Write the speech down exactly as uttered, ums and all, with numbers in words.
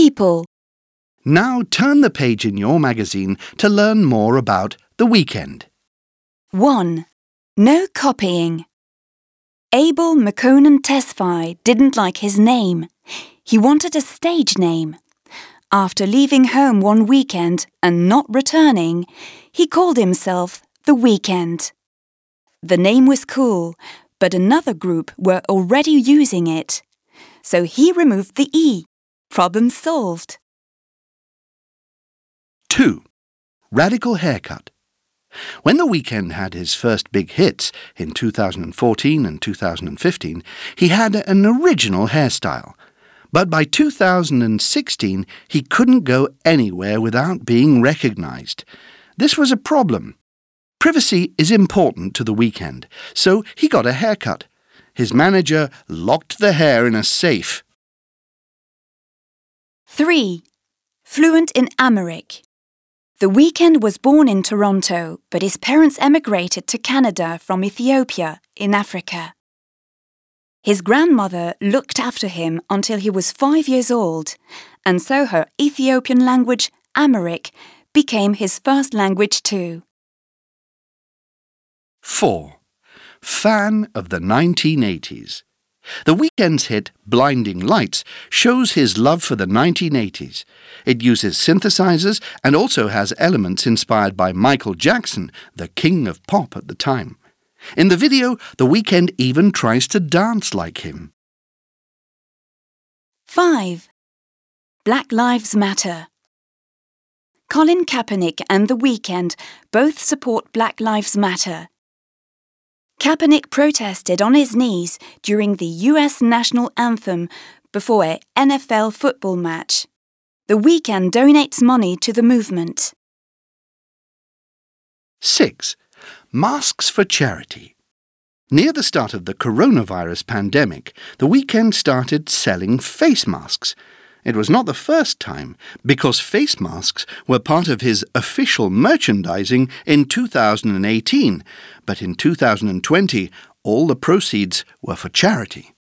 people. Now turn the page in your magazine to learn more about The Weeknd. one. No copying. Abel McConan Tesfaye didn't like his name. He wanted a stage name. After leaving home one weekend and not returning, he called himself The Weeknd. The name was cool, but another group were already using it. So he removed the E. Problem solved. two. Radical haircut. When The Weeknd had his first big hits in two thousand fourteen and two thousand fifteen, he had an original hairstyle. But by two thousand sixteen, he couldn't go anywhere without being recognized. This was a problem. Privacy is important to The Weeknd, so he got a haircut. His manager locked the hair in a safe. three. Fluent in Amharic. The Weeknd was born in Toronto, but his parents emigrated to Canada from Ethiopia in Africa. His grandmother looked after him until he was five years old, and so her Ethiopian language, Amharic, became his first language too. four. Fan of the nineteen eighties. The Weeknd's hit Blinding Lights shows his love for the nineteen eighties. It uses synthesizers and also has elements inspired by Michael Jackson, the king of pop at the time. In the video, The Weeknd even tries to dance like him. five. Black Lives Matter. Colin Kaepernick and The Weeknd both support Black Lives Matter. Kaepernick protested on his knees during the U S national anthem before an N F L football match. The Weeknd donates money to the movement. six. Masks for charity. Near the start of the coronavirus pandemic, The Weeknd started selling face masks. It was not the first time, because face masks were part of his official merchandising in two thousand eighteen, but in two thousand twenty, all the proceeds were for charity.